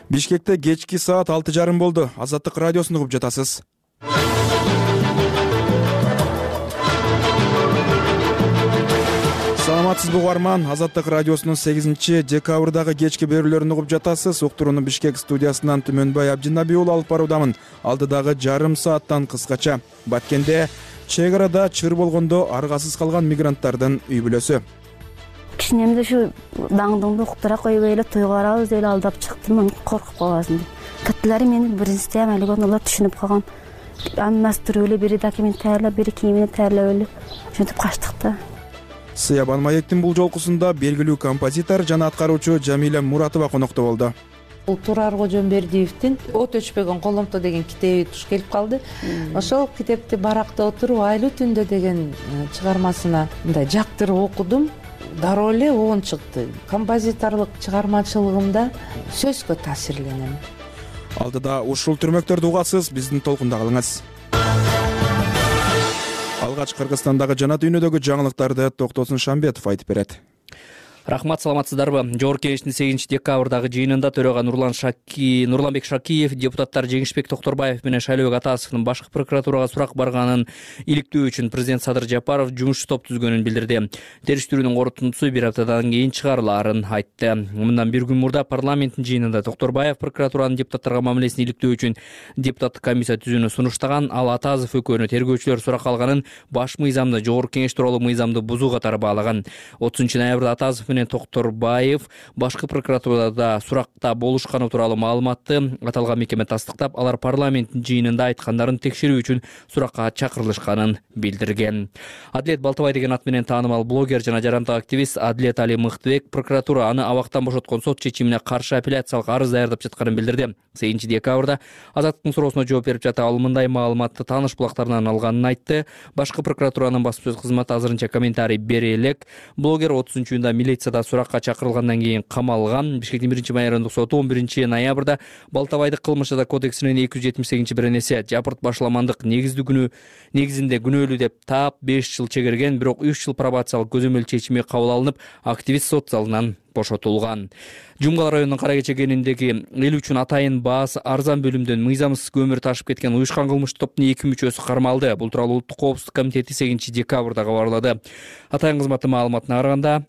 Бишкекте кечки саат 6:30 болду. Азаттык радиосун угуп жатасыз. Саламатсызбы угарман. Азаттык радиосунун 8-декабрдагы кечки берүүлөрүн угуп жатасыз. Уктурууну Бишкек студиясынан Түмөнбай Абдинабий уулу алып баруудамын. Алдыдагы жарым сааттан кыскача. Баткенде чек арада чыр болгондо аргасыз калган мигранттардын үй бүлөсү. Кичинемде ушу даңдыңды уктура коюп эле тойго барабыз деп алдап чыктым, коркуп калгансың. Каттылары мени биринчи эле олар түшүнүп калган. Аннас туруп эле бири документтерлеп, бири кийимини тээрлеп эле ошентип качтык да. Сыя Банмаектин бул жолкусунда белгилүү композитор жана аткаруучу Жамиля Муратова конокто болду. Бул Турар Кожомбердиевдин «От өчпөгөн коломто» деген китеби туш келип калды. Ошол китепти баракта отуруп Айлуу түндө деген чыгармасына мындай жактырып окудум. Дароо эле оон чыкты. Композиторлук чыгармачылыгымда сөзгө таасирленем. Алдыда ушул түрмөктөрдү угасыз, биздин толкунда калыңыз. Алгач Кыргызстандагы жана дүйнөдөгү жаңылыктарды Токтосун Шамбетов айтып берет. Рахмат, саламатсыздарбы? Жогорку Кеңештин 8-декабрдагы жыйынында төрага Нурланбек Шакиев, депутаттар Жеңишбек Токторбаев менен Шайлообек Атасовдун башкы прокуратурага сурак барганын иликтөө үчүн президент Садыр Жапаров жумушчу топ түзгөнүн билдирди. Териштирүүнүн корутундусу бир аптадан кийин чыгарылаарын айтты. Мындан бир күн мурда парламенттин жыйынында Токторбаев прокуратуранын депутаттарга мамилесин иликтөө үчүн депутаттык комиссия түзүүнү сунуштаган. Ал Атасов экөөнү тергөөчүлөр сурак алганын баш мыйзамды, Жогорку Кеңеш тууралуу мыйзамды бузуу катары баалаган. 30-ноябрда Атасов менен Токторбаев башкы прокуратурада суракта болушканы тууралуу маалыматты аталган мекеме тастыктап, алар парламенттин жыйынында айткандарын текшерүү үчүн суракка чакырылышканын билдирген. Адилет Балтабай деген ат менен таанымал блогер жана жарандык активист Адилет Али Мыктыбек прокуратура аны абактан бошоткон сот чечимине каршы апелляциялык арыз даярдап жатканын билдирди. 7-декабрда Азаттыктын суроосуна жооп берип жатып, ал мындай маалыматты тааныш булактарынан алганын айтты. Башкы прокуратуранын баспасөз кызматы азырынча комментарий бере элек. Блогер 30-июнда милицияда суракка чакырылгандан кийин камалган. Бишкектин 1-май райондук соту 11-ноябрда Балтабайды кылмыш жаза кодексинин 278-беренеси жапырт башаламандык негизинде күнөөлүү деп таап 5 жыл чегерген, бирок 3 жыл пробациялык көзөмөл чечими кабыл алынып, активист сот залынан бошотулган. Жумгал районунун Каракече кениндеги эл үчүн атайын баасы арзан бөлүмдөн мыйзамсыз көмүр ташып кеткен уюшкан кылмыштуу топтун 2 мүчөсү кармалды. Бул тууралуу Улуттук коопсуздук комитети 8-декабрда кабарлады. Атайын кызматтын маалыматына караганда,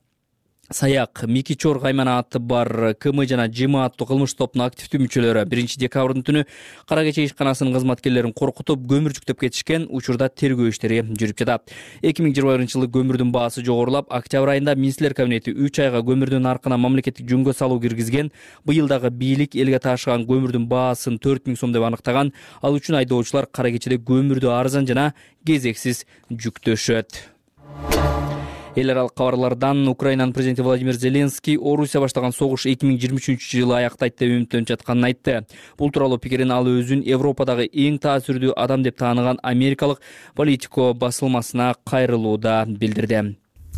Саяк, Микичор каймана аты бар КМ жана ЖМ аттуу кылмыштуу топтун активдүү мүчөлөрү 1-декабрдын түнү Каракече ишканасынын кызматкерлерин коркутуп, көмүр жүктөп кетишкен. Учурда тергөө иштери жүрүп жатат. 2021-жылы көмүрдүн баасы жогорулап, октябрь айында министрлер кабинети 3 айга көмүрдүн наркына мамлекеттик жөнгө салуу киргизген. Быйылдагы бийлик элге таашкан көмүрдүн баасын 4000 сом деп аныктаган. Ал үчүн айдоочулар Каракечеде көмүрдү арзан жана кезексиз жүктөшөт. Эл аралык кабарлардан Украинанын президенти Владимир Зеленский Орусия баштаган согуш 2023-жылы аяктайт деп үмүттөнүп жатканын айтты. Бул тууралуу пикирин ал өзүн Европадагы эң таасирдүү адам деп тааныган америкалык Политико басылмасына кайрылууда билдирди.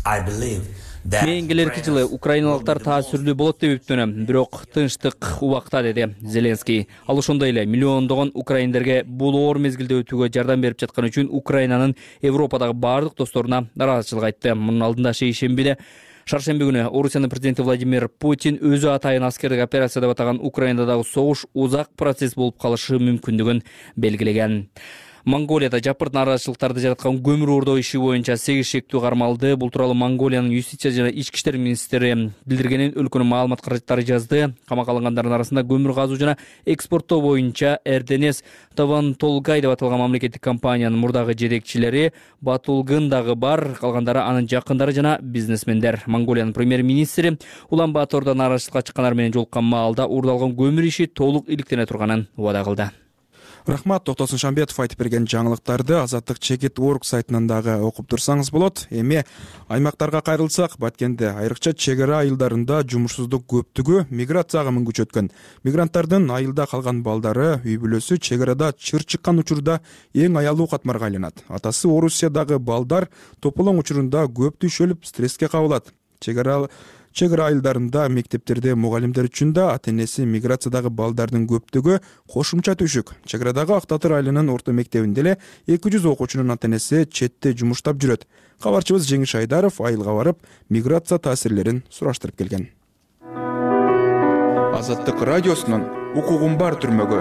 Мен келерки жылы украиналыктар таасирдүү болот деп үмүттөнөм, бирок тынчтык убакта, деди Зеленский. Ал ошондой эле миллиондогон украиндерге бул оор мезгилде өтүүгө жардам берип жаткан үчүн Украинанын Европадагы бардык досторуна ыраазычылык айтты. Мунун алдында шейшембиде Шаршемби күнү Орусиянын президенти Владимир Путин өзү атайын аскердик операция деп атаган Украинадагы согуш узак процесс болуп калышы мүмкүндүгүн белгилеген. Монголияда жапырт нааразычылыктарды жараткан көмүр оордоо иши боюнча 8 шектүү кармалды. Бул тууралуу Монголиянын юстиция жана ички иштер министри билдиргенин өлкөнүн маалымат каражаттары жазды. Камакка алынгандардын арасында көмүр казуу жана экспорттоо боюнча Эрденес Тавантолгай деп аталган мамлекеттик компаниянын мурдагы жетекчилери Батулгын дагы бар. Калгандары анын жакындары жана бизнесмендер. Монголиянын премьер-министри Улан-Батордо нааразычылыкка чыккандар менен жолуккан маалда уурдалган көмүр иши толук иликтене турганын убада кылды. Рахмат, Токтосун Шамбетов айтып берген жаңылыктарды Азаттык Чекит.org сайтынан дагы окуп турсаңыз болот. Эми аймактарга кайрылсак, Баткенде айрыкча чек ара айылдарында жумушсуздук көптүгү миграция агымын күчөткөн. Мигранттардын айылда калган балдары үй бүлөсү чек арада чыр чыккан учурда эң аялуу катмарга айланат. Атасы Орусиядагы балдар тополоң учурунда көп түшөлүп стресске кабылат. Чек ара айылдарында мектептерде мугалимдер үчүн да ата-энеси миграциядагы балдардын көптүгү кошумча түшүк. Чек арадагы Актатыр айылынын орто мектебинде эле 200 окуучунун ата-энеси четте жумуштап жүрөт. Кабарчыбыз Жеңиш Айдаров айылга барып, миграция таасирлерин сураштырып келген. Азаттык радиосунун укугум бар түрмөгө.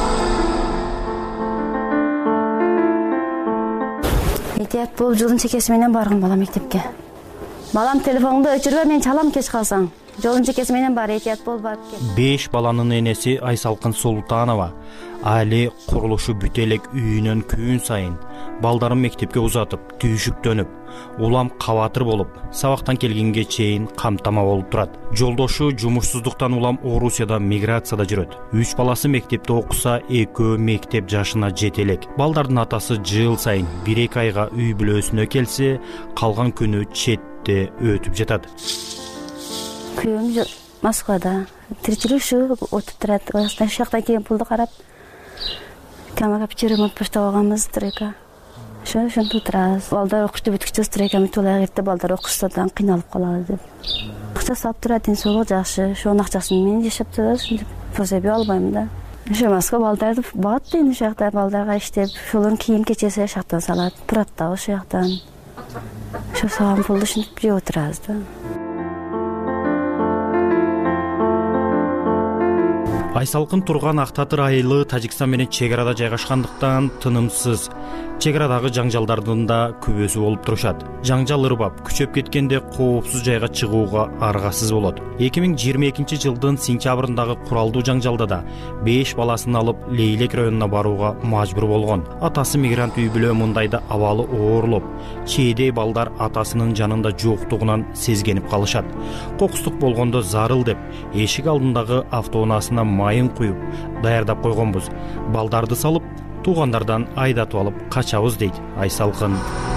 Этият болуп жолдун чекеси менен барган балам мектепке. Балам телефонду өчүрбө, мен чалам кеч калсаң. Жолдун чекеси менен бар, этият бол барып кел. 5 баланын энеси Айсалкын Султанова али курулушу бүтө элек үйүнөн күн сайын балдарын мектепке узатып, түйшүктөнүп, улам кабатыр болуп, сабактан келгенге чейин камтама болуп турат. Жолдошу жумушсуздуктан улам Орусияда миграцияда жүрөт. 3 баласы мектепте окуса, 2 мектеп жашына жете элек. Балдардын атасы жыл сайын 1-2 айга үй бүлөсүнө келсе, калган күнү четте өтүп жатат. Күйөөм Москвада. Тиричилик ушу өтүп турат. Ошол жактан келген пулду карап, камага ремонт баштабаганбыз, стройка. Ошентип турабыз. Балдар окушту бүткүчө стройка бүтүп кетти, балдар окушсадан кыйналып калабыз деп. Акча сап турат, ден соолугу жакшы. Ошонун акчасын мен жашап турабыз. Пособие албайм да. Ошо Москва балдарды багат дейм, ошол жакта балдарга иштеп, ошолордун кийим кечеси жактан салат. Турат да ошол жактан. Ошо салган пулду ушинтип жеп отурабыз да. Айсалкын турган Ак Татыр айылы Тажикстан менен чек арада жайгашкандыктан тынымсыз чек арадагы жаңжалдардын да күбөсү болуп турушат. Жаңжал ырбап, күчөп кеткенде коопсуз жайга чыгууга аргасыз болот. 2022-жылдын сентябрындагы куралдуу жаңжалда да 5 баласын алып Лейлек районуна барууга мажбур болгон. Атасы мигрант үй бүлө мындайда абалы оорлоп, чейдей балдар атасынын жанында жоктугунан сезгенип калышат. Кокустук болгондо зарыл деп, эшик алдындагы автоунаасына майын куюп, даярдап койгонбуз. Балдарды салып, туугандардан айдатып алып качабыз дейт Айсалкын.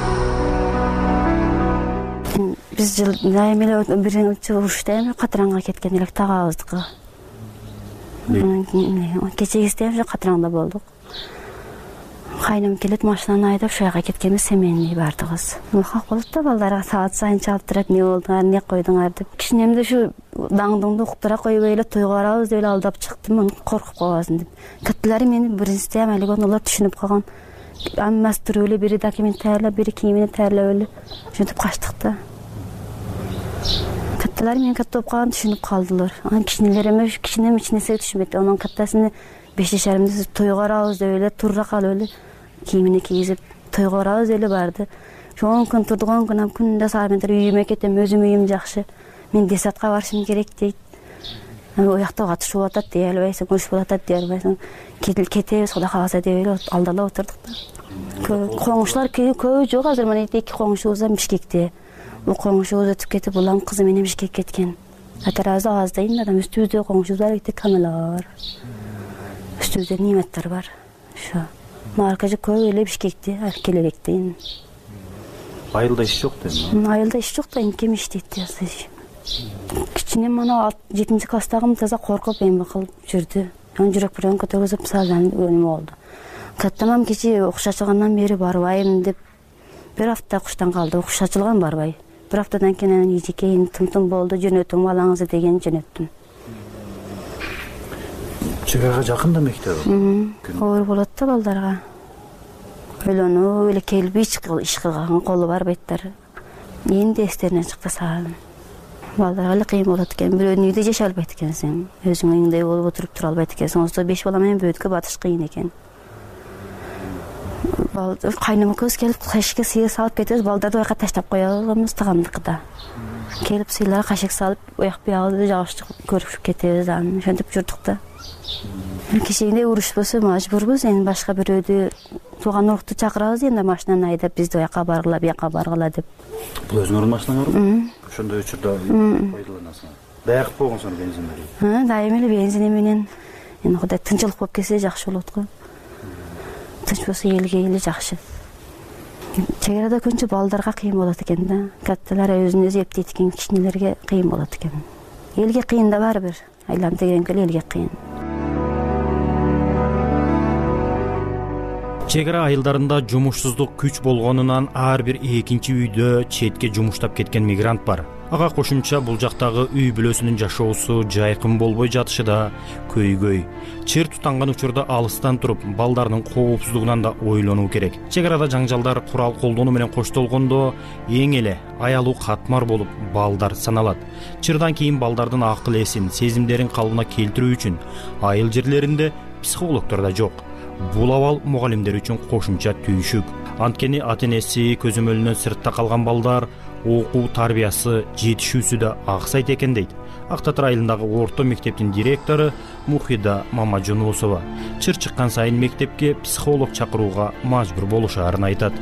Биз дайым эле биринчи урушта эми катыранга кеткен элек тагабыздыкы. Кечегисте эми катыраңда болдук. Кайным келет, машинаны айдап ошол жака кеткенбиз, семейный бардыгыз. Как болот да, балдарга саат сайын чалып турат, эмне болдуңар, эмне койдуңар деп. Кичинемде ушу даңдыңды уктура койбой эле тойго барабыз деп эле алдап чыктым, коркуп калбасын деп. Каттылары мени биринчиде амалигон олар түшүнүп калган. Аммасы туруп эле, бири документ таярлап, бири кийимини таярлап эле ошентип качтык да. Каттылары мени катта болуп калганын түшүнүп калдылар. Анан кичинелер эми кичинем эч нерсе түшүнбөйт. Анан каттасыны 5-5 тойго барабыз деп эле тура калып эле кийимини кийгизип тойго барабыз эле барды. Ошон күн турдуган күнү күндө сааментер үйүмө кетем, өзүм үйүм жакшы. Мен десатка барышым керек дейт. Оякта катышып атат дей албайсың, көрүшүп атат дей албайсың. Кетебиз, Кудай кааласа деп эле алдала отурдук да. Коңушлар көбү жок, азыр мына 2 коңушубуз Бишкекте. Бул коңушубуз өтүп кетип, улам кызы менен Бишкекке кеткен. Атарабыз аздайын адам, үстүбүздө коңушубуздар камелар. Үстүбүздө неметтер бар. Ошо. Маркажы көп эле Бишкекте, келебектейин. Айылда иш жок дейм. Айылда иш жок да, ким иштейт дейсиз. Кичине мана 7 класстагым таза коркуп эми кылып жүрдү. Анан жүрөк бирөөн көтөргүзүп салган өнүм болду. Каттамам кечи окуш ачылгандан бери барбайм деп 1 апта окуштан калды. Окуш ачылган барбай. 1 аптадан кийин анан ийжекейин тым болду, жөнөтүң балаңызды деген жөнөттүм. Чек арага жакын да мектеп. Оор болот да балдарга. Ойлонуп эле келип иш кылган колу барбайттар. Энди эстеринен чыкты саалым. Балдарга эле кыйын болот экен. Бирөөнүн үйдө жашай албайт экенсиң. Өзүң үйүңдөй болуп отуруп тура албайт экенсиң. Ошо 5 бала менен бөөткө батыш кыйын экен. Кайным экөөбүз келип кашикке сыйыр салып кетебиз, балдарды ояка таштап коебуз тагандыкыда. Келип сыйларга кашик салып, ояк биягыбызды жабыштык көрүп кетебиз, анан ошентип жүрдүк да. Кичигинде урушпосо мажбурбуз, эми башка бирөөдү тууган урукту чакырабыз, энди машинаны айдап бизди ояка баргыла, бияка баргыла деп. Бул өзүңөрдүн машинаң? Ошондой учурда пайдаланасың. Даякып койгонсуң бензин менен? Дайым эле бензин менен. Эми Кудай тынчылык болуп кетсе жакшы болот го. Тынч болсо элге эле жакшы. Чек арада көбүнчө балдарга кыйын болот экен да. Катталар өзүн өзү эптейт экен, кичинелерге кыйын болот экен. Элге кыйын да баары бир. Айланып дегенге элге кыйын. Чек ара айылдарында жумушсуздук күч болгонунан ар бир экинчи үйдө четке жумуштап кеткен мигрант бар. ага кошумча бул жактагы үй бүлөсүнүн жашоосу жайкын болбой жатышы да көйгөй. Чыр тутанган учурда алыстан туруп балдардын коопсуздугунан да ойлонуу керек. Чек арада жаңжалдар курал колдонуу менен коштолгондо эң эле аялуу катмар болуп балдар саналат. Чырдан кийин балдардын акыл эсин, сезимдерин калыбына келтирүү үчүн айыл жерлеринде психологдор да жок. Бул абал мугалимдер үчүн кошумча түйшүк. Анткени ата-энеси көзөмөлүнөн сыртта калган балдар окуу тарбиясы, жетишүүсү да аксайт экен дейт Ак Татыр айылындагы орто мектептин директору Мухида Мамажунусова. Чыр чыккан сайын мектепке психолог чакырууга мажбур болушаарын айтат.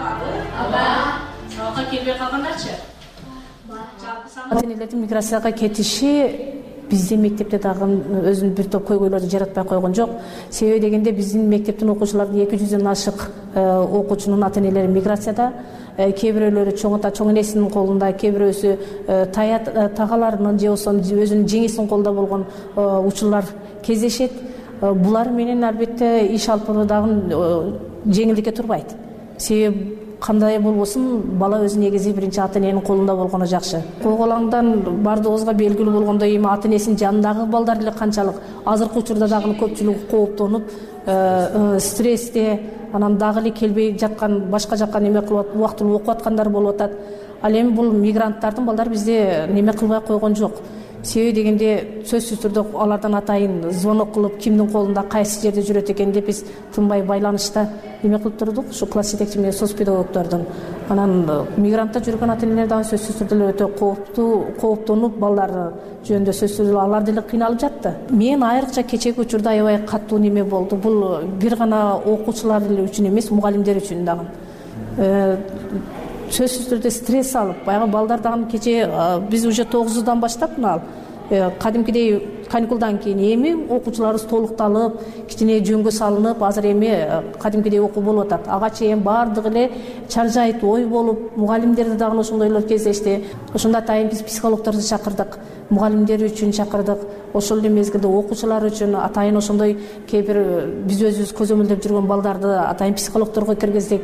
Сабакка келбей калгандарчы? Ата-энелердин миграцияга кетиши биздин мектепте дагы өзүнүн бир топ көйгөйлөрдү жаратпай койгон жок. Себеби дегенде биздин мектептин окуучуларынын 200дөн ашык окуучунун ата-энелери миграцияда. Кээ бирөөлөрү чоң ата чоң энесинин колунда, кээ бирөөсү тагаларынын же болбосо өзүнүн жеңесинин колунда болгон учурлар кездешет. Булар менен албетте иш алып баруу дагы жеңилдикке турбайт. Себеби кандай болбосун бала өзү негизи биринчи ата-эненин колунда болгону жакшы. Койголаңдан бардыгыбызга белгилүү болгондой эми ата-энесинин жанындагы балдар эле канчалык азыркы учурда дагы көпчүлүгү кооптонуп, стрессте, анан дагы эле келбей жаткан, башка жакка неме кылып убактылуу окуп аткандар болуп атат. Ал эми бул мигранттардын балдары бизде неме кылбай койгон жок. Себеби дегенде сөзсүз түрдө алардан атайын звонок кылып, кимдин колунда кайсы жерде жүрөт экен деп биз тынбай байланышта неме кылып турдук, ушу класс жетекчи менен соц педагогдордун. Анан мигрантта жүргөн ата-энелер дагы сөзсүз түрдө өтө кооптонуп, балдары жөнүндө сөзсүз түрдө алар деле кыйналып жатты. Мен айрыкча кечеги учурда аябай каттуу неме болду. Бул бир гана окуучулар үчүн эмес, мугалимдер үчүн дагы. Сөзсүз түрдө стресс алып, баягы балдар дагы кече биз уже 9-дан баштап мына кадимкидей каникулдан кийин эми окуучуларыбыз толукталып, кичине жөнгө салынып, азыр эми кадимкидей окуу болуп атат. Ага чейин бардыгы эле чаржайт ой болуп, мугалимдерди дагы ошондойлор кездешти. Ошондо атайын биз психологдорду чакырдык, мугалимдер үчүн чакырдык. Ошол эле мезгилде окуучулар үчүн атайын ошондой кээ бир биз өзүбүз көзөмөлдөп жүргөн балдарды атайын психологдорго киргиздик.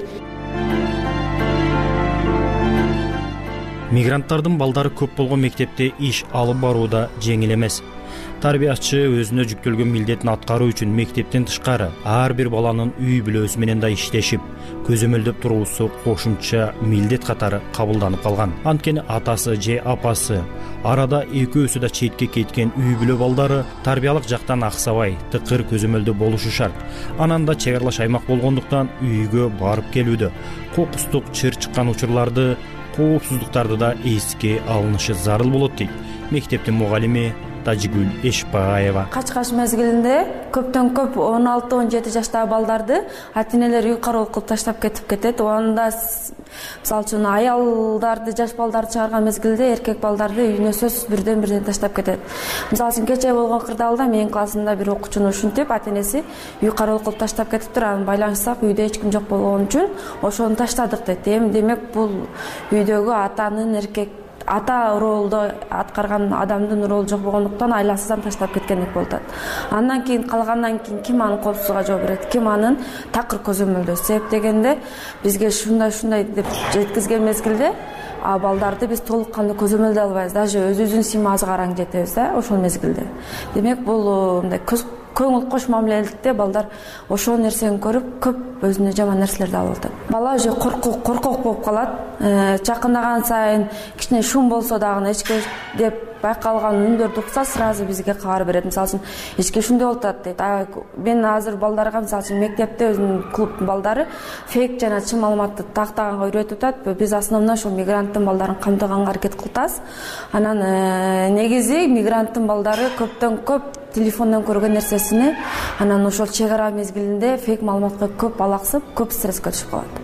Мигранттардын балдары көп болгон мектепте иш алып барууда жеңил эмес. Тарбиячы өзүнө жүктөлгөн милдетин аткаруу үчүн мектептен тышкары ар бир баланын үй бүлөсү менен да иштешип, көзөмөлдөп туруусу кошумча милдет катары кабылданып калган. Анткени атасы же апасы арада экөөсү да четке кеткен үй бүлө балдары тарбиялык жактан аксабай, тыкыр көзөмөлдө болушу шарт. Анан да чек аралаш аймак болгондуктан үйгө барып келүүдө кокустук чыр чыккан учурларды, коопсуздуктарды да эске алынышы зарыл болот дейт мектептин мугалими Тажигүл Эшпаева. Качкаш мезгилинде көптөн көп 16-17 жаштагы балдарды ата-энелер үй кароол кылып таштап кетип кетет. Анда мисалы үчүн аялдарды, жаш балдарды чыгарган мезгилде эркек балдарды үйүнө сөзсүз бирден таштап кетет. Мисалы үчүн кечээ болгон кырдаалда менин классымда бир окуучуну ушинтип ата-энеси үй кароол кылып таштап кетиптир. Анан байланышсак үйдө эч ким жок болгон үчүн ошону таштадык дейт. Эми демек бул үйдөгү атанын ата ролду аткарган адамдын ролу жок болгондуктан айласыздан таштап кеткендик болуп атат. Андан кийин калгандан кийин ким анын коопсузга жооп берет, ким анын такыр көзөмөлдөө. Себеп дегенде бизге ушундай деп жеткизген мезгилде балдарды биз толук кандуу көзөмөлдөй албайбыз. Даже өзүбүздүн симазга араң жетебиз да ошол мезгилде. Демек бул мындай көңүл кош мамилеликте балдар ошол нерсени көрүп көп өзүнө жаман нерселерди алып атат. Бала уже коркок болуп калат. Жакындаган сайын кичине шум болсо дагы эчке деп байкалган үндөрдү укса сразу бизге кабар берет. Мисалы үчүн эчке ушундай болуп атат дейт. Мен азыр балдарга мисалы үчүн мектепте өзүнүн клубтун балдары фейк жана чын маалыматты тактаганга үйрөтүп атат. Биз основной ошол мигранттын балдарын камтыганга аракет кылып атабыз. Анан негизи мигранттын балдары көптөн көп телефондон көргөн нерсесини анан ошол чек ара мезгилинде фейк маалыматка көп алаксып, көп стресске түшүп калат.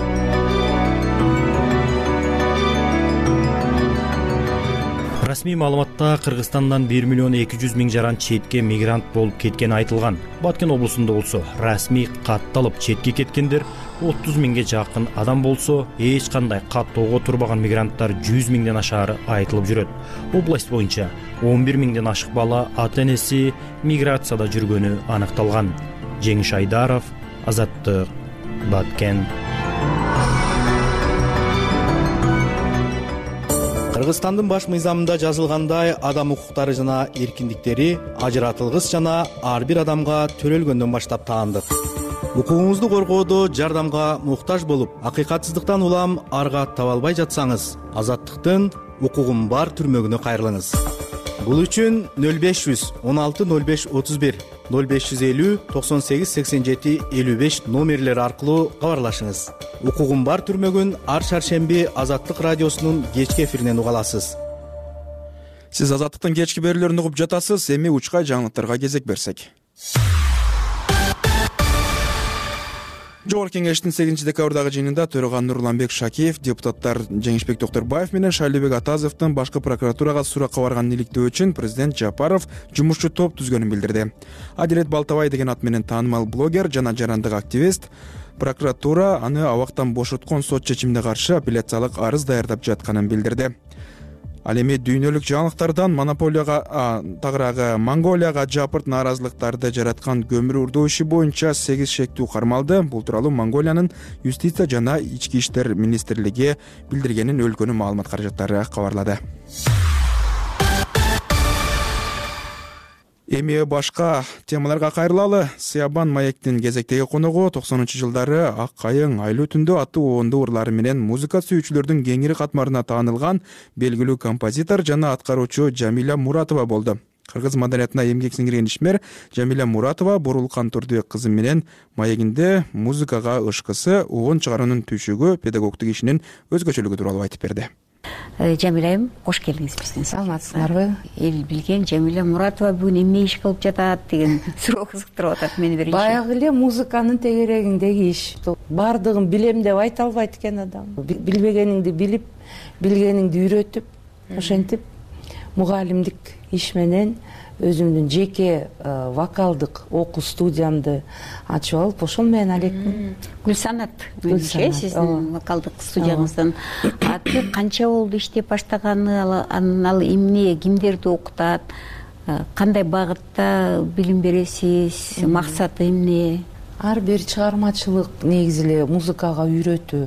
Расмий маалыматта Кыргызстандан 1,2 миллион жаран четке мигрант болуп кеткени айтылган. Баткен облусунда болсо расмий катталып четке кеткендер 30 миңге жакын адам болсо, эч кандай каттоого турбаган мигранттар 100 миңден ашаары айтылып жүрөт. Область боюнча 11 миңден ашык бала ата-энеси миграцияда жүргөнү аныкталган. Жеңиш Айдаров, Азаттык, Баткен. Кыргызстандын баш мыйзамында жазылгандай, адам укуктары жана эркиндиктери ажыратылгыс жана ар бир адамга төрөлгөндөн баштап таандык. Укугуңузду коргоодо жардамга муктаж болуп, акыйкатсыздыктан улам арга таба албай жатсаңыз, Азаттыктын укугум бар түрмөгүнө кайрылыңыз. Бул үчүн 0500 16 05 31 0550 98 87 55 номерлери аркылуу кабарлашыңыз. Укугум бар түрмөгүн ар шаршемби Азаттык радиосунун кечки эфиринен уга аласыз. Сиз Азаттыктын кечки берүүлөрүн угуп жатасыз. Эми учка жаңылыктарга кезек берсек. Жогорку Кеңештин 8 декабрдагы жыйынында төрөган Нурланбек Шакиев депутаттар Жеңишбек Токторбаев менен Шайлообек Атазовдун башкы прокуратурага суракка барганын иликтөө үчүн президент Жапаров жумушчу топ түзгөнүн билдирди. Адилет Балтабай деген ат менен таанымал блогер жана жарандык активист прокуратура аны абактан бошоткон сот чечимине каршы апелляциялык арыз даярдап жатканын билдирди. Ал эми дүйнөлүк жаңылыктардан тагыраагы Монголияга жапырт нааразылыктарды жараткан көмүр урдоо иши боюнча 8 шектүү кармалды. Бул тууралуу Монголиянын юстиция жана ички иштер министрлиги билдиргенин өлкөнүн маалымат каражаттары кабарлады. Эми башка темаларга кайрылалы. Сыябан маектин кезектеги коногу 90-жылдары Ак Кайың Айлуу түндө аттуу оонду ырлары менен музыка сүйүүчүлөрдүн кеңири катмарына таанылган белгилүү композитор жана аткаруучу Жамиля Муратова болду. Кыргыз маданиятына эмгек сиңирген ишмер Жамиля Муратова Бурулкан Турдубек кызы менен маегинде музыкага ышкысы, оон чыгаруунун түйшүгү, педагогдук ишинин өзгөчөлүгү тууралуу айтып берди. Жамиля айым, кош келдиңиз биздин. Саламатсыздарбы? Эл билген Жамиля Муратова бүгүн эмне иш кылып жатат деген суроо кызыктырып атат мени биринчи. Баягы эле музыканын тегерегиндеги иш. Бардыгын билем деп айта албайт экен адам. Билбегениңди билип, билгениңди үйрөтүп, ошентип мугалимдик иш менен өзүмдүн жеке вокалдык окуу студиямды ачып алып, ошол менен алектим. Гүлсанат, сиздин вокалдык студияңыздын аты канча болду иштеп баштаганы, ал эмне, кимдерди окутат, кандай багытта билим бересиз, максаты эмне? Ар бир чыгармачылык негизи эле музыкага үйрөтүү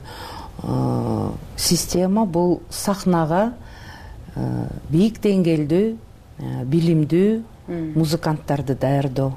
система бул сахнага бийик деңгээлдүү, билимдүү музыканттарды даярдоо.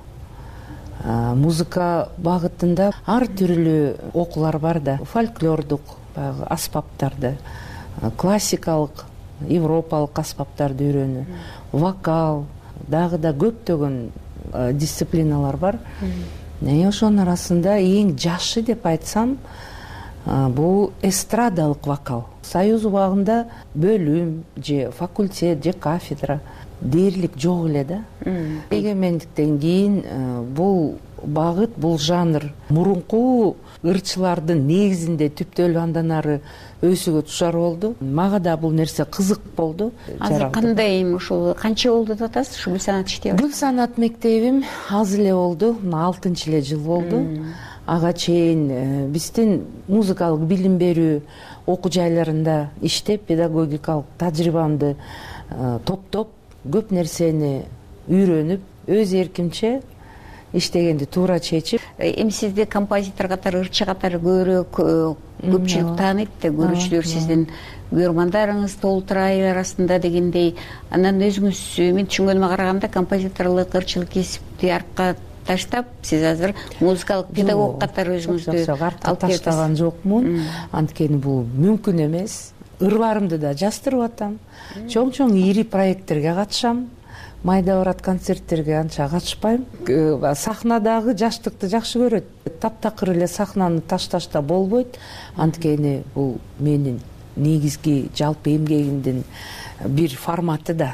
Музыка багытында ар түрлүү окуулар бар да, фольклордук баягы аспаптарды, классикалык, европалык аспаптарды үйрөнүү, вокал, дагы да көптөгөн дисциплиналар бар. Ошонун арасында эң жакшы деп айтсам, бул эстрадалык вокал. Союз убагында бөлүм же факультет же кафедра дээрлик жок эле да. Эгемендиктен кийин бул багыт, бул жанр мурунку ырчылардын негизинде түптөлүп андан ары өсүүгө тушар болду. Мага да бул нерсе кызык болду. Азыр кандай ушул канча болду деп атасыз? Ушу Гүлсанат иштеп? Гүлсанат мектебим аз эле болду, 6-эле жыл болду. Ага чейин биздин музыкалык билим берүү окуу жайларында иштеп, педагогикалык тажрыйбамды топтоп, көп нерсени үйрөнүп, өз эркимче иштегенди туура чечип. Эми сизди композитор катары, ырчы катары көпчүлүк тааныйт да, көрүүчүлөр сиздин көрмандарыңыз толтура айыл арасында дегендей. Анан өзүңүз, мен түшүнгөнүмө караганда, композиторлук, ырчылык кесипти артка таштап, сиз азыр музыкалык педагог катары өзүңүздү алып таштаган жокмун. Анткени бул мүмкүн эмес. Ырларымды да жастырып атам. Чоң-чоң ири проекттерге катышам. Майда барат концерттерге анча катышпайм. Сахнадагы жаштыкты жакшы көрөт. Таптакыр эле сахнаны ташташта болбойт. Анткени бул менин негизги жалпы эмгегимдин бир форматы да.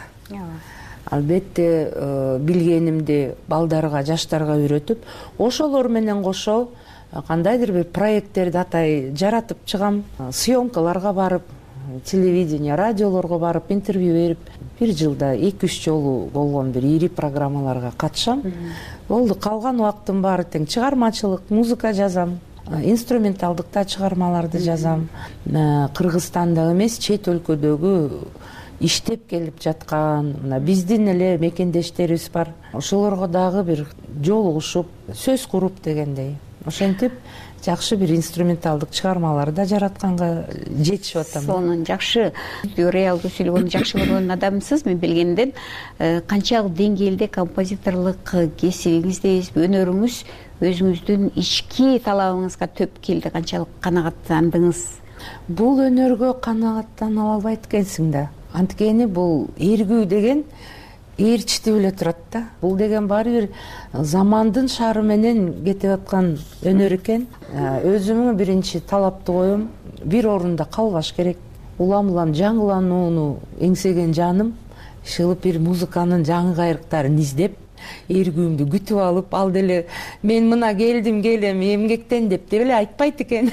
Албетте билгенимди балдарга, жаштарга үйрөтүп, ошолор менен кошо кандайдыр бир проекттерди атай жаратып чыгам. Съемкаларга барып, телевидение, радиолорго барып, интервью берип, бир жылда 2-3 жолу болгон бир ири программаларга катышам. Болду, калган убактын баары тең чыгармачылык, музыка жазам, инструменталдык да чыгармаларды жазам. Кыргызстанда эмес, чет өлкөдөгү иштеп келип жаткан биздин эле мекендештерибиз бар. Ошолорго дагы бир жолугушуп, сөз куруп дегендей. ошентип жакшы бир инструменталдык чыгармалар да жаратканга жетишип атам. Сонун жакшы реалдуу сүйлөгөнү жакшы көргөн адамсыз. Мен билгенден канчалык деңгээлде композиторлук кесибиңиз, өнөрүңүз өзүңүздүн ички талабыңызга төп келди, канчалык канагаттандыңыз? Бул өнөргө канагаттана албайт экенсиң да. Анткени бул эргүү деген ээрчитип эле турат да. Бул деген баары бир замандын шаары менен кетип аткан өнөр экен. Өзүмө биринчи талапты коем, бир орунда калбаш керек. Улам жаңыланууну эңсеген жаным шылып бир музыканын жаңы кайрыктарын издеп, эргүүмдү күтүп алып, ал деле мен мына келем эмгектен деп эле айтпайт экен.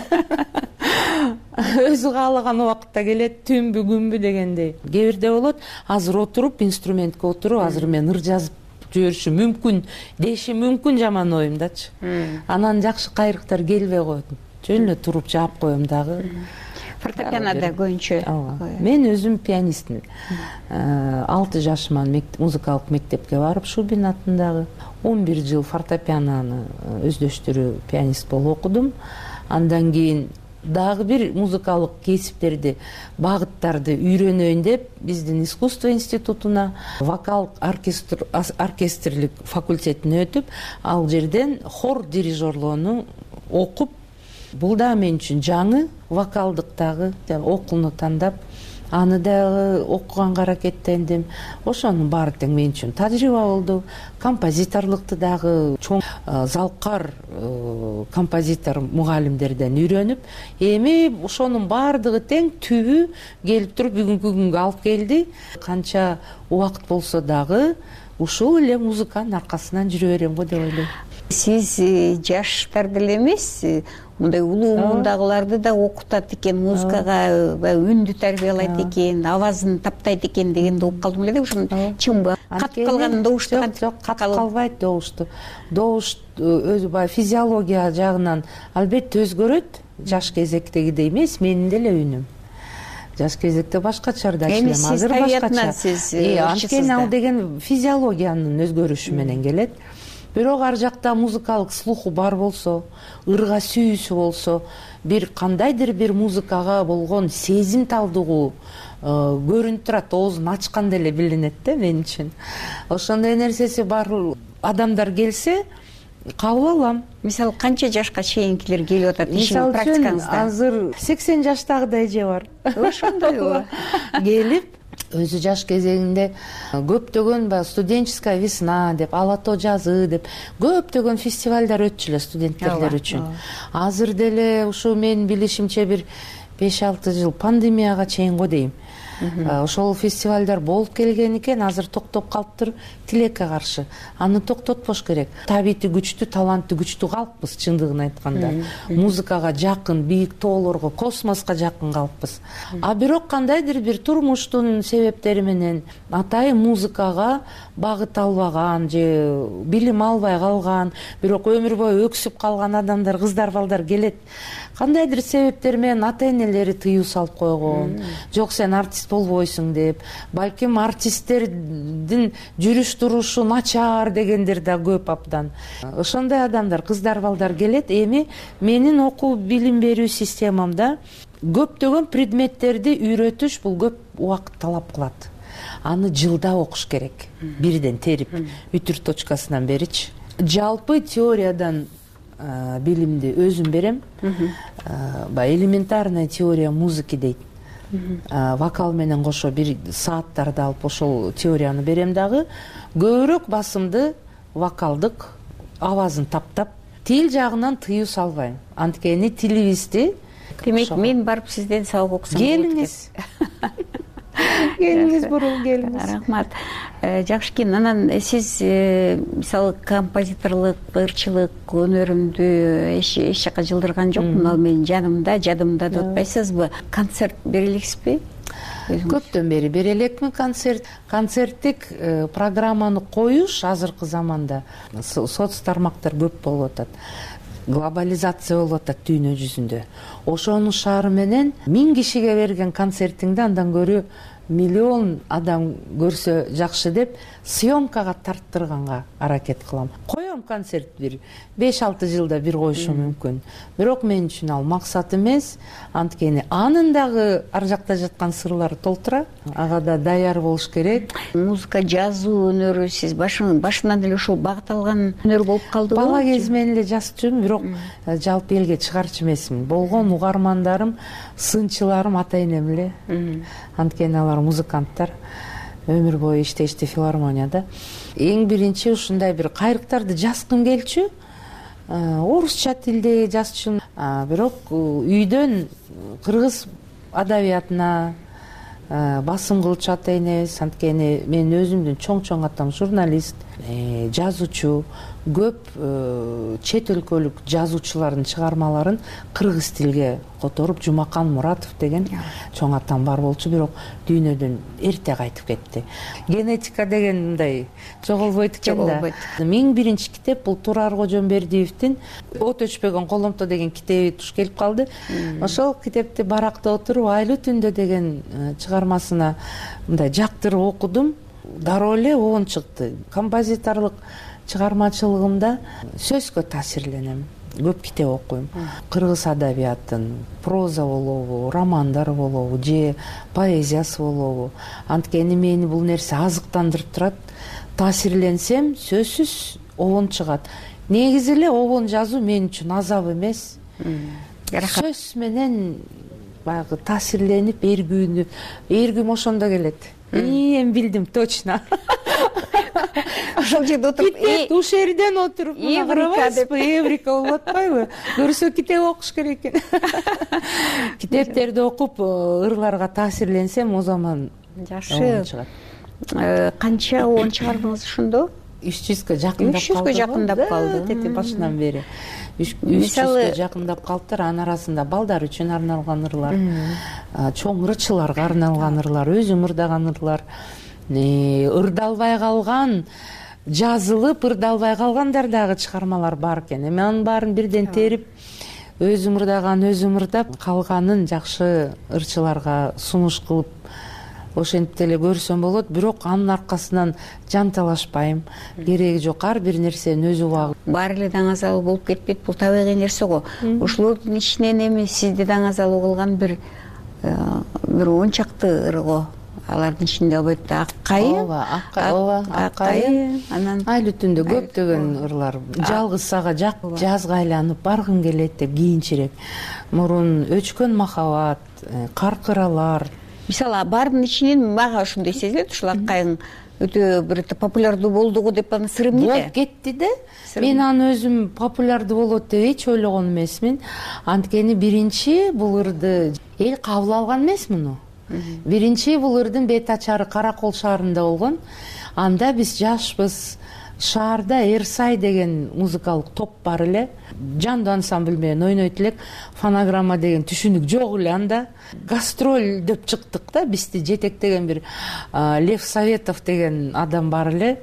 Өзү каалаган убакытта келет, түнбү күнбү дегендей. Кээ бирде болот, азыр отуруп инструментке отуруп, азыр мен ыр жазып жиберишим мүмкүн, дешим мүмкүн жаман оюмдачы. Анан жакшы кайрыктар келбей коет. Жөн эле туруп жаап коем дагы. Фортепианода көбүнчө. Мен өзүм пианистмин. 6 жашыман музыкалык мектепке барып, Шубин атындагы 11 жыл фортепианону өздөштүрүү пианист болуп окудум. Андан кийин дагы бир музыкалык кесиптерди, багыттарды үйрөнөйүн деп биздин искусство институтуна, вокал оркестрлик факультетине өтүп, ал жерден хор дирижерлоону окуп, бул да мен үчүн жаңы, вокалдык дагы окууну тандап, аны дагы окуганга аракеттендим. Ошонун баары тең мен үчүн тажрыйба болду. Композиторлукту дагы чоң залкар композитор мугалимдерден үйрөнүп, эми ошонун баардыгы тең түбү келип туруп бүгүнкү күнгө алып келди. Канча убакыт болсо дагы ушул эле музыканын аркасынан жүрө берем го деп ойлойм. Сиз жаштарды эле эмес, мындай улуу мундагыларды да окутат экен, музыкага үндү тарбиялайт экен, авазын таптайт экен дегенди угуп калдым эле. Ушун чынбы? Катып калган добушту? Жок, катып калбайт добушту. Добуш өзү баягы физиология жагынан албетте өзгөрөт. Жаш кезектегидей эмес, менин деле үнүм. Жаш кезекте башкача иштелем, азыр башкача. Анткени ал деген физиологиянын өзгөрүшү менен келет. Бирок ар жакта музыкалык слуху бар болсо, ырга сүйүүсү болсо, бир кандайдыр бир музыкага болгон сезимталдыгы көрүнүп турат, оозун ачканда эле билинет да мен үчүн. Ошондой нерсеси бар адамдар келсе, кабыл алам. Мисалы, канча жашка чейинкилер келип атат ишин практикаңызда? Азыр 80 жаштагы да эже бар. Ошондойбу? Келип, өзү жаш кезегинде көптөгөн студенческая весна деп, ала тоо жазы деп көптөгөн фестивалдар өтчү эле студенттер үчүн. Азыр деле ушу мен билишимче бир 5-6 жыл пандемияга чейин го дейм. Ошол фестивалдар болуп келген экен, азыр токтоп калыптыр тилекке каршы. Аны токтотпош керек. Табити күчтүү, талантты күчтүү калыппыз, чындыгын айтканда. Музыкага жакын, бийик тоолорго, космоско жакын калыппыз. А бирок кандайдыр бир турмуштун себептери менен атайын музыкага багыт албаган же билим албай калган, бирок өмүр бою өксүп калган адамдар, кыздар, балдар келет. Кандайдыр себептер менен ата-энелери тыюу салып койгон. Жок, сен артист болбойсуң деп, балким артисттердин жүрүш турушу начар дегендер да көп абдан. Ошондой адамдар, кыздар, балдар келет. Эми менин окуу билим берүү системамда көптөгөн предметтерди үйрөтүш бул көп убакыт талап кылат. Аны жылда окуш керек, бирден терип, үтүр точкасынан беричи. Жалпы теориядан билимди өзүм берем. Элементарная теория музыки дейт. Вокал менен кошо бир сааттарды алып ошол теорияны берем дагы. Көбүрөөк басымды вокалдык авазын таптап, тил жагынан тыюу салбайм. Анткени тилибизди, демек мен барып сизден сабак окусам болот. Келиңиз. Келиңиз, бурул келиңиз. Рахмат. Жакшы экен. Анан сиз мисалы композиторлук, ырчылык өнөрүмдү эч жака жылдырган жокмун. Ал менин жанымда, жадымда деп атпайсызбы? Концерт бере элексизби? Көптөн бери бере элекмин концерт. Концерттик программаны коюш азыркы заманда соц тармактар көп болуп атат. Глобализация болуп атат дүйнө жүзүндө. Ошонун шаары менен 1000 кишиге берген концертиңди андан көрө миллион адам көрсө жакшы деп съемкага тарттырганга аракет кылам. Кое коем концерт бир 5-6 жылда бир коюшум мүмкүн, бирок мен үчүн ал максат эмес. Анткени анын дагы ар жакта жаткан сырлары толтура, ага да даяр болуш керек. Музыка, жазуу өнөрү сиз башынан эле ушул багыт алган өнөр болуп калдыбы? Бала кезимден эле жазчумун, бирок жалпы элге чыгарчу эмесмин. Болгон угармандарым, сынчыларым ата энем эле. Анткени алар музыканттар, өмүр бою иштешти филармонияда. Эң биринчи ушундай бир кайрыктарды жазгым келчү. Орусча тилде жазчумун, бирок үйдөн кыргыз адабиятына басым кылчу ата энебиз. Анткени мен өзүмдүн чоң атам журналист, жазуучу, көп чет өлкөлүк жазуучулардын чыгармаларын кыргыз тилге которуп, Жумакан Муратов деген чоң атам бар болчу, бирок дүйнөдөн эрте кайтып кетти. Генетика деген мындай жоголбойт экен да. Эң биринчи китеп бул Турар Кожомбердиевдин От өчпөгөн коломто деген китеби туш келип калды. Ошол китепти баракта отуруп Айлуу түндө деген чыгармасына мындай жактырып окудум. Дароо эле оон чыкты. Композиторлук чыгармачылыгымда сөзгө таасирленем. Көп китеп окуйм. Кыргыз адабиятын, проза болобу, романдар болобу, же поэзиясы болобу. Анткени мени бул нерсе азыктандырып турат. Таасирленсем, сөзсүз обон чыгат. Негизи эле обон жазуу мен үчүн азап эмес. Сөз менен баягы таасирленип, эргүүм ошондо келет. Эми билдим точно. Ошол жерде отуруп, уш жерден отуруп, эврика болуп атпайбы? Көрсө китеп окуш керек экен. Китептерди окуп, ырларга таасирленсем, о заман жакшы. Канча оон чыгардыңыз ошондо? 300га жакындап калды. 300га жакындап калды. Тети башынан бери. 300га жакындап калыптыр. Анын арасында балдар үчүн арналган ырлар, чоң ырчыларга арналган ырлар, өзүм ырдаган ырлар, ырдалбай калган, жазылып ырдалбай калгандар дагы чыгармалар бар экен. Эми анын баарын бирден терип, өзүм ырдаган, өзүм ырдап, калганын жакшы ырчыларга сунуш кылып ошентип эле көрсөм болот. Бирок анын аркасынан жанталашпайм. Кереги жок, ар бир нерсенин өз убагы. Баары эле даңазалуу болуп кетпейт, бул табигый нерсе го. Ошолордун ичинен эми сизди даңазалуу кылган бир 10 чакты ыр го. Алардын ичинде албетте Аккайы. Аккайы. Анан Айлуу түндө көптөгөн ырлар. Жалгыз сага жак, жазга айланып баргым келет деп кийинчерээк. Мурун Өчкөн махабат, Каркыралар. Мисалы, баардын ичинен мага ошондой сезилет, ушул Аккайдын өтө бир популярдуу болдугу деп анын сыры эмнеде? Болуп кетти да. Мен аны өзүм популярдуу болот деп эч ойлогон эмесмин. Анткени биринчи бул ырды эл кабыл алган эмес муну. Биринчи бул ырдын бет ачары Каракол шаарында болгон. Анда биз жашпыз. Шаарда Эрсай деген музыкалык топ бар эле. Жандуу ансамбль менен ойнойт элек. Фонограмма деген түшүнүк жок эле анда. Гастроль деп чыктык да. Бизди жетектеген бир Лев Советов деген адам бар эле.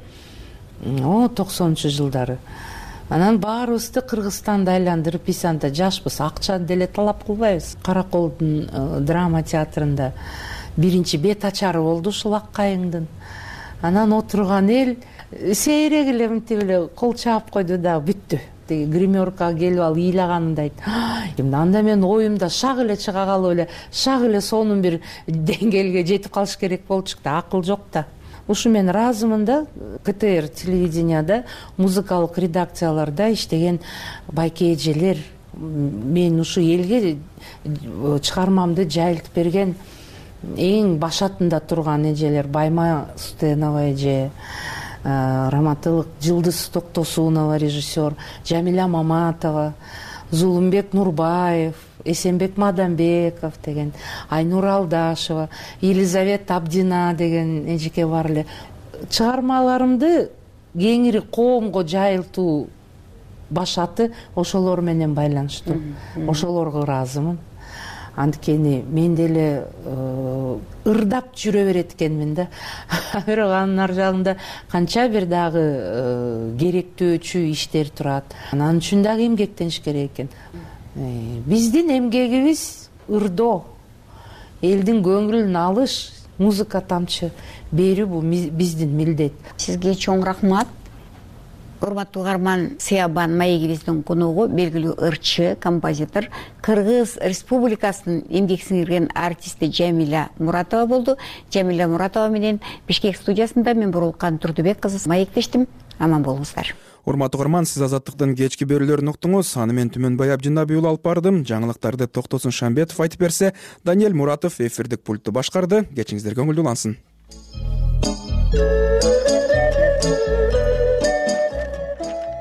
90-чы жылдары. Анан баарыбызды Кыргызстанды айландырып, биз анда жашпыз, акча деле талап кылбайбыз. Караколдун драма театрында биринчи бет ачары болду ушул Аккайыңдын. Анан отурган эл сейрек эле мынтип эле кол чаап койду да, бүттү. Гримеркага келип алып ыйлаганымды айтты. Анда мен оюмда шак эле чыга калып эле, шак эле сонун бир деңгээлге жетип калыш керек болчу да, акыл жок да. Ушу мен ыраазымын да, КТР телевиденияда, музыкалык редакцияларда иштеген байке эжелер, мен ушу элге чыгармамды жайылтып берген эң башатында турган эжелер, Байма Стенова эже, раматылык Жылдыз Токтосунова режиссер, Жамиля Маматова, Зулумбек Нурбаев, Эсенбек Мадамбеков деген, Айнур Алдашева, Елизавета Абдина деген эжеке бар эле. Чыгармаларымды кеңири коомго жайылтуу башаты ошолор менен байланыштуу. Ошолорго ыраазымын. Анткени мен деле ырдап жүрө берет экенмин да. Бирок анын ар жагында канча бир дагы керектөөчү иштер турат. Анан үчүн дагы эмгектениш керек экен. Биздин эмгегибиз ырдоо, элдин көңүлүн алыш, музыка тамчы берүү, бул биздин милдет. Сизге чоң рахмат. урматтуу угарман, Сыябан маегибиздин коногу белгилүү ырчы, композитор, Кыргыз Республикасынын эмгек сиңирген артисти Жамиля Муратова болду. Жамиля Муратова менен Бишкек студиясында мен Бурулкан Турдубек кызы маектештим. Аман болуңуздар. Урматтуу угарман, сиз Азаттыктын кечки берүүлөрүн уктуңуз. Аны мен Түмөнбай Абдинабиул алып бардым. Жаңылыктарды Токтосун Шамбетов айтып берсе, Даниэль Муратов эфирдик пультту башкарды. Кечиңиздер көңүлдүү улансын.